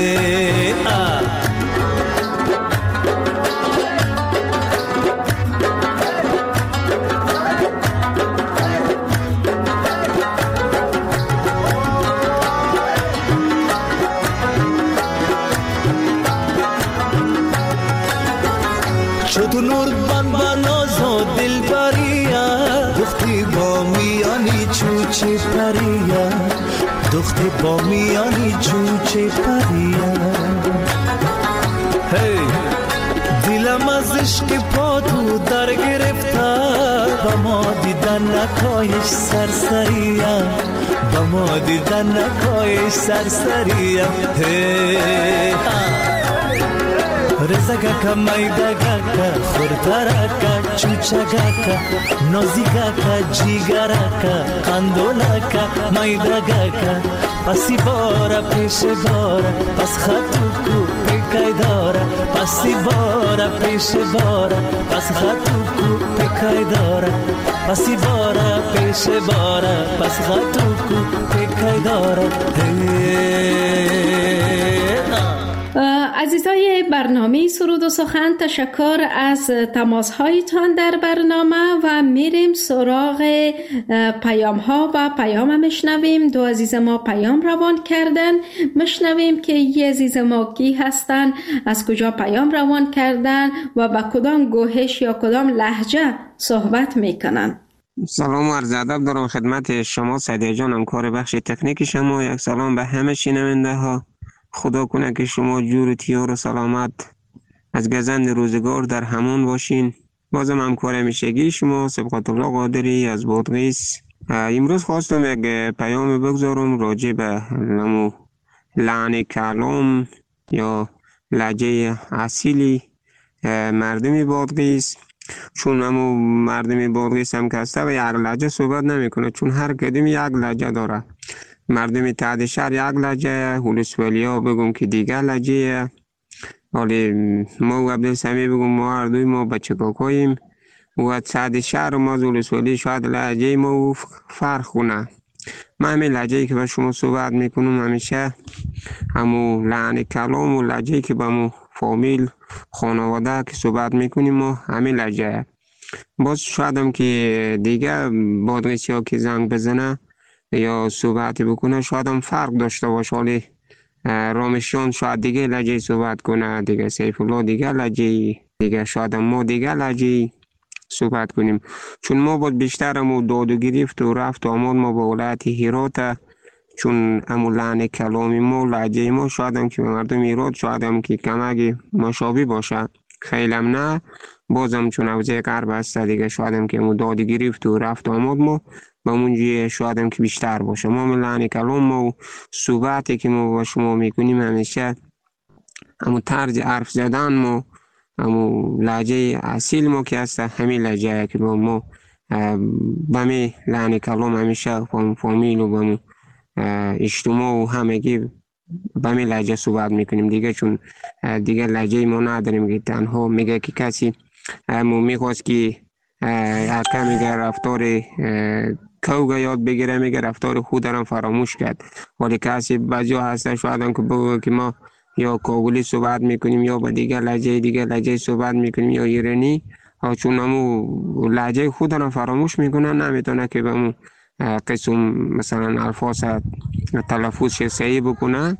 تو نور بان بانازو دل بریا، دختی با میانی چوچه پریا، دختی با میانی چوچه پریا. دلم از عشق پا تو در گرفته، با ما دیدن نکایش سرسریا، با ما دیدن نکایش سرسریا. رزگاکا میدگاکا خوردراکا چوچگاکا نازیگاکا جیگراکا قندولاکا میدگاکا پسی بارا پیش بارا پس خطو کو پیکای دارا، پسی بارا پیش بارا پس خطو کو پیکای دارا، پسی بارا پیش بارا پس خطو کو پیکای دارا. عزیزای برنامه سرود و سخن، تشکر از تماس هایتان در برنامه و میریم سراغ پیام ها و پیام مشنویم. دو عزیز ما پیام روان کردن، مشنویم که یه عزیز ما کی هستن، از کجا پیام روان کردن و با کدام گوهش یا کدام لهجه صحبت میکنن. سلام و عرض ادب دارم خدمت شما سعدیه جان، همکار بخش تکنیک شما. یک سلام به همه شنونده ها. خدا کنه که شما جور تیار و سلامت از گزند روزگار در همان باشین. بازم همکار همیشگی شما سبقت الله قادری از بادغیس. امروز خواستم یک پیام بگذارم راجع به لحن کلام یا لهجه اصیلی مردم بادغیس. چون همو مردم بادغیس هم کسته و یک لهجه صحبت نمیکنه، چون هر کدوم یک لهجه داره. مردم تحت شهر یک لهجه، هولسوالیا بگم که دیگر لهجه. حالی ما و عبدالسمی بگم ما هر دوی ما بچه کاکاییم و صد شهر ما ولسوالی شاید لهجه ما فرق کنه. من همین لهجه‌ای که با شما صحبت میکنم همیشه همون لحن کلام و لهجه‌ای که با مو فامیل خانواده که صحبت میکنیم ما همین لهجه. باز شاید هم که دیگه بادغیسی ها که زنگ بزنه یا صحبت بکنه شاید هم فرق داشته باشه، ولی رامشان شاید دیگه لهجه صحبت کنه، دیگه سیف الله دیگه لهجه، دیگه شاید هم ما دیگه لهجه صحبت کنیم. چون ما باید بیشتر همون داد و گرفت و رفت و آمد ما با ولایت هرات، چون همون لحن کلامی ما لهجه ما شاید هم که مردم هرات شاید هم که کمک مشابه باشه، خیلی هم نه، بازم چون حوزه غرب هست دیگه شاید هم که همون داد و گرفت و رفت و آمد ما با اونجا شاید هم که بیشتر باشه. ما من لحن کلام ما و صحبتی که ما با شما میکنیم همیشه همون طرز حرف زدن ما، همون لهجه اصیل ما که هست همین لهجه که ما با می لحن کلام همیشه فامیل و با مو اجتماع و همگی با می لهجه صحبت میکنیم دیگه، چون دیگه لهجه ما نداریم که تنها میگه که کسی میخواست که حقا میگه رفتار کوگا یاد بگیره، میگه رفتار خود هم فراموش کرد. ولی کسی بعضی ها هستن شاید هم که بگه که ما یا کابلی صحبت میکنیم یا با دیگه لهجه صحبت میکنیم یا ایرانی، چون همو لهجه خود هم فراموش میکنن، نمیتونه که به همون قسم مثلا الفاظ تلفظ صحیح بکنه.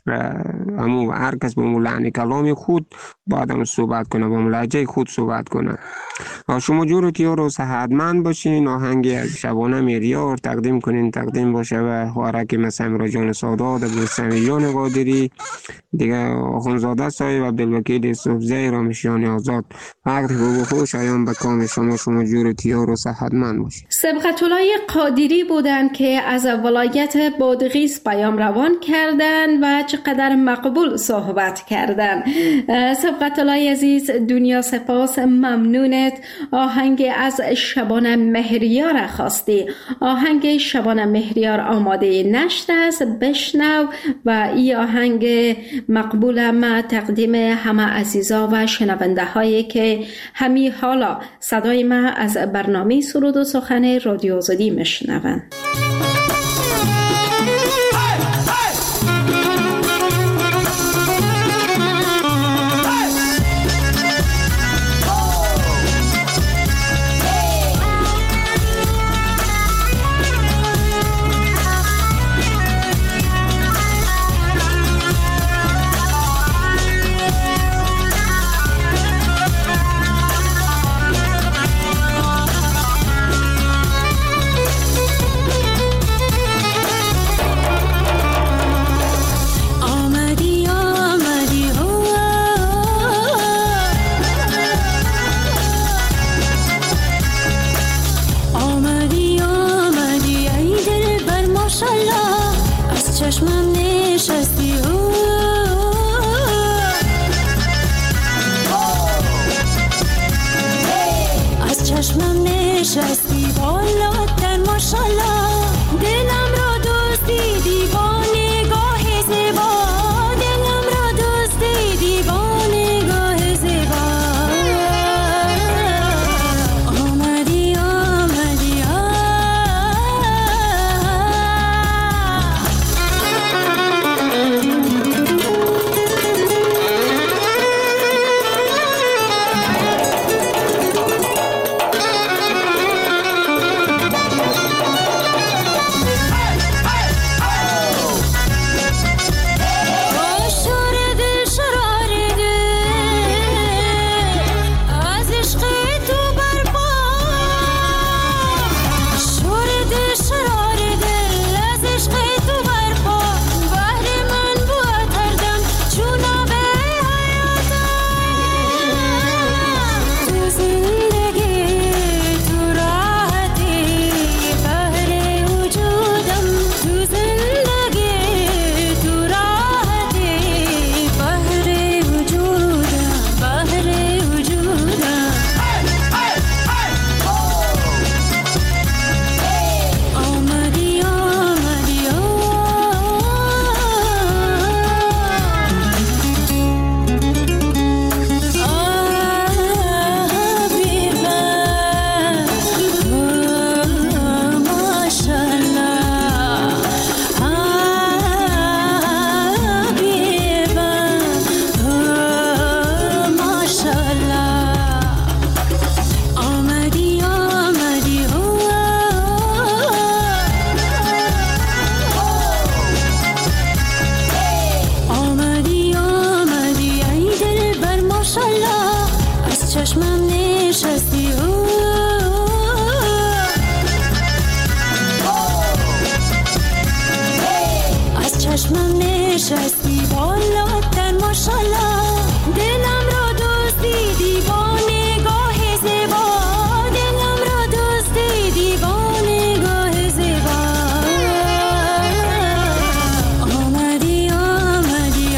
همو هر کس به همون لحن کلام خود باید هم صحبت کنه، به همون لهجه خود صحبت کنه. شما جورتی رو صحتمند باشین. آهنگی از شبانه میریار تقدیم کنین، تقدیم باشه و خوارک مثل امراجان سادات، عبدالسمیان قادری دیگه، آخونزاده صاحب، عبدالوکیل صوفزی، رامشیان آزاد. وقت خوش آیان به کام شما جورتی رو صحتمند باشین. سبقت الله قادری بودن که از ولایت بادغیس پیام روان کردن و چقدر مقبول صحبت کردن. سبقت الله عزیز، دنیا سپاس، ممنونت. آهنگ از شبانه مهریار خواستی. آهنگ شبانه مهریار آماده نشته است، بشنو و این آهنگ مقبولم تقدیم همه عزیزا و شنونده هایی که همی حالا صدای ما از برنامه سرود و سخن رادیو آزادی میشنون. چشمم نشستی بالاتر ماشالله دلم را دزدیدی با نگاه زیبا دلم را دزدیدی با نگاه زیبا آمدی آمدی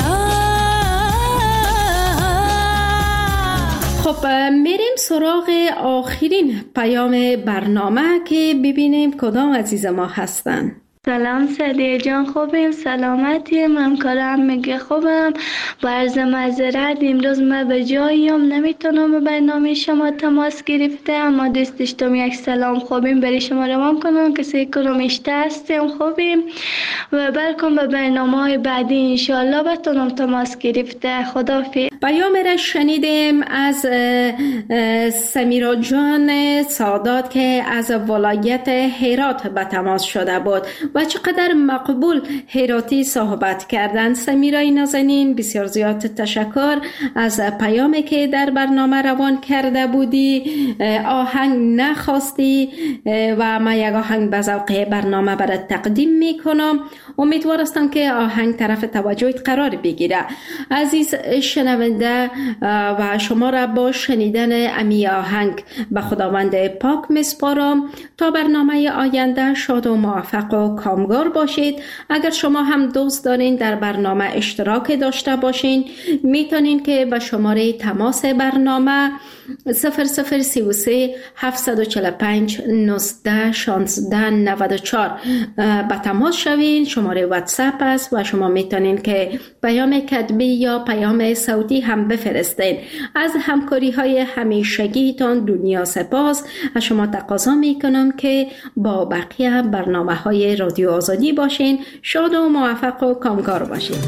خب میریم سراغ آخرین پیام برنامه که ببینیم کدام عزیز ما هستن. سلام سعدیه جان، خوبیم؟ سلامتی؟ من کارم میگه خوبم. با عرض معذرت امروز من به جاییم نمیتونم به برنامه شما تماس گرفته، اما دوست داشتم یک سلام خوبیم برای شما روان کنم که سه کنومشته هستیم خوبیم و بلکن به برنامه های بعدی انشاءالله بتونم تماس گرفته. خدافظ. پیام را شنیدیم از سمیرا جان سادات که از ولایت هرات به تماس شده بود و چقدر مقبول هراتی صحبت کردن. سمیرای نازنین بسیار زیاد تشکر از پیامی که در برنامه روان کرده بودی. آهنگ نخواستی و ما یک آهنگ به ذوق برنامه برات تقدیم میکنم. امیدوار هستم که آهنگ طرف توجهت قرار بگیره. عزیز شنونده و شما را با شنیدن امی آهنگ به خداوند پاک میسپارم تا برنامه آینده شاد و موفق و کامگار باشید. اگر شما هم دوست دارین در برنامه اشتراک داشته باشین میتونین که به شماره تماس برنامه 0033 745 19 16 94 به تماس شوین. شماره واتساپ است و شما میتونین که پیام کتبی یا پیام صوتی هم بفرستین. از همکاری های همیشگیتان دنیا سپاس. از شما تقاضا میکنم که با بقیه برنامه های رادیو آزادی باشین. شاد و موفق و کامگار باشین.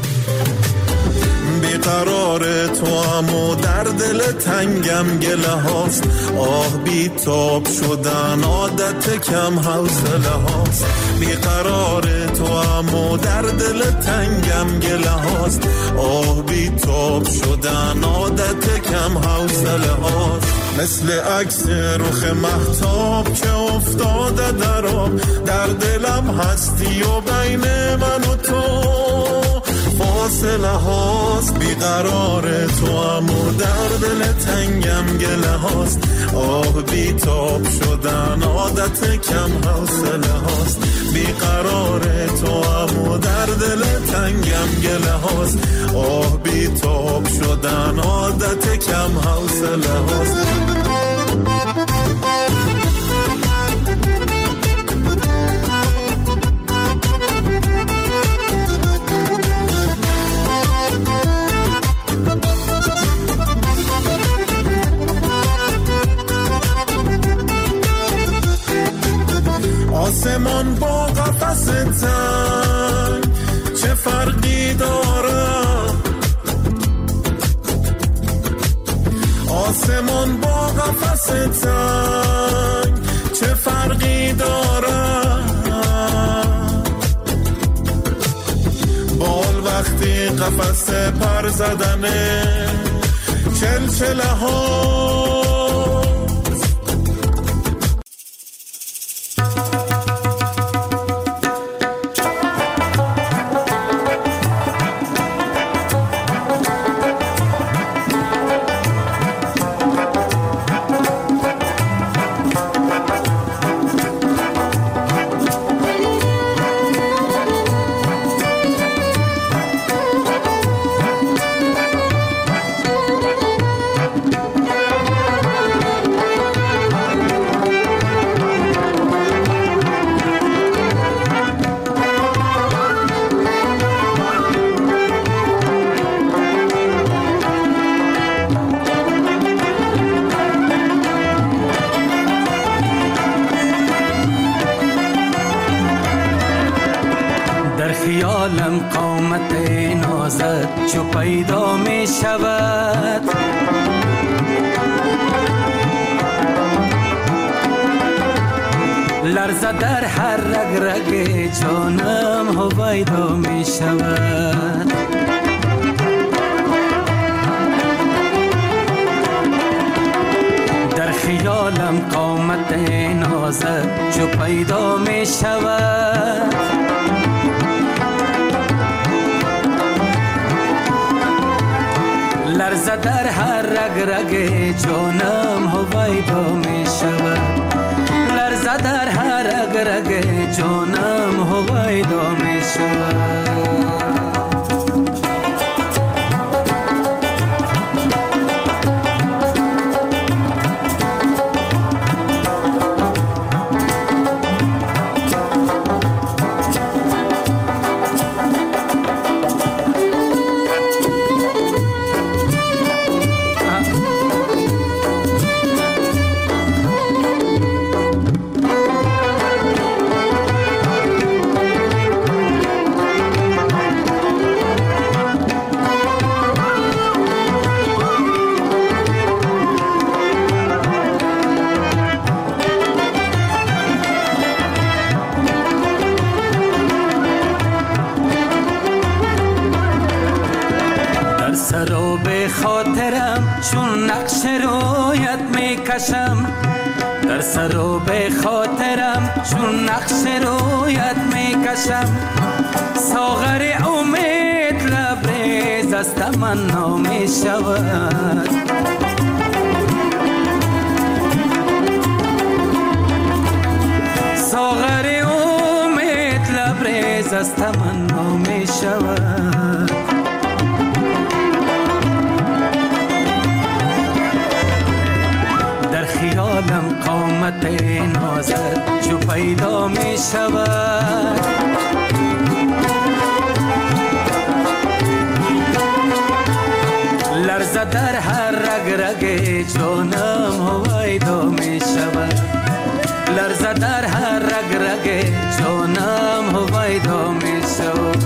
بیقرار تو امو در دل تنگم گله هاست، آه بی تاب شدن عادت کم حوصله هاست. بیقرار تو امو در دل تنگم گله هاست، آه بی تاب شدن عادت کم حوصله هاست. مثل عکس رخ مهتاب که افتاده در آب، در دلم هستی و بین من و تو فاصله هاست. بیقرار تو امو در دل تنگم گله هاست، آه بی تاب شدن عادت کم حوصله هاست. بیقرار تو امو در دل تنگم گله هاست، آه بی تاب شدن عادت کم حوصله هاست. آسمان با قفس تنگ چه فرقی داره؟ آسمان با قفس تنگ چه فرقی داره؟ بال وقتی قفس پر زدنه چلچله ها. خیالم قامت نازت چو پیدا می شود، لرزه در هر رگ رگ جانم هویدا می شود. در خیالم قامت نازت چو پیدا می شود، لرزه در هر رگ رگ جانم هویدا می شود، لرزه در هر رگ رگ جانم هویدا می شود. چون نقش رویت میکشم، در سر و به خاطرم چون نقش رویت میکشم. ساغر امید لبریز از تمنا میشود، ساغر امید لبریز از تمنا میشود. خیالم قامت نازت جو پیدا می شود، لرزه در هر رگ رگ جانم هویدا می شود، لرزه در هر رگ رگ جانم هویدا می شود.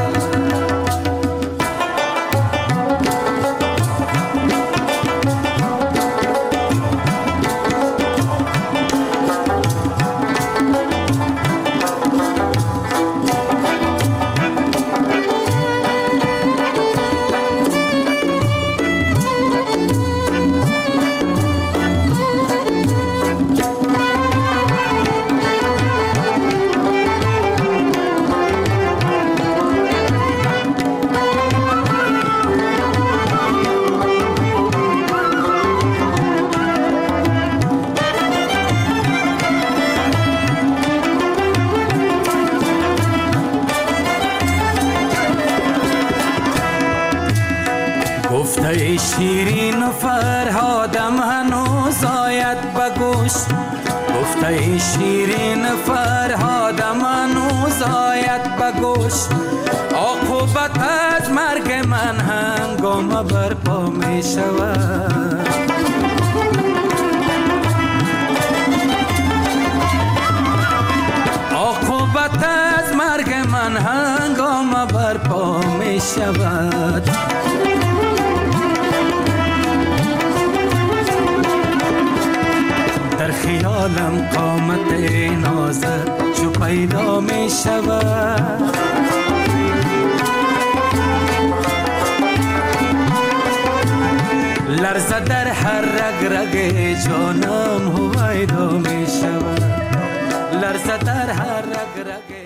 گفته شیرین و فرهادم هنوز آید بگوش، گفته شیرین فرهادم هنوز آید بگوش. عاقبت از مرگ من هنگام برپا می شود، عاقبت از مرگ من هنگام برپا می شود. در خیالم قامت نازت جو پیدا می شود، لرزه در هر رگ رگ جانم هویدا می شود، لرزه در هر رگ رگ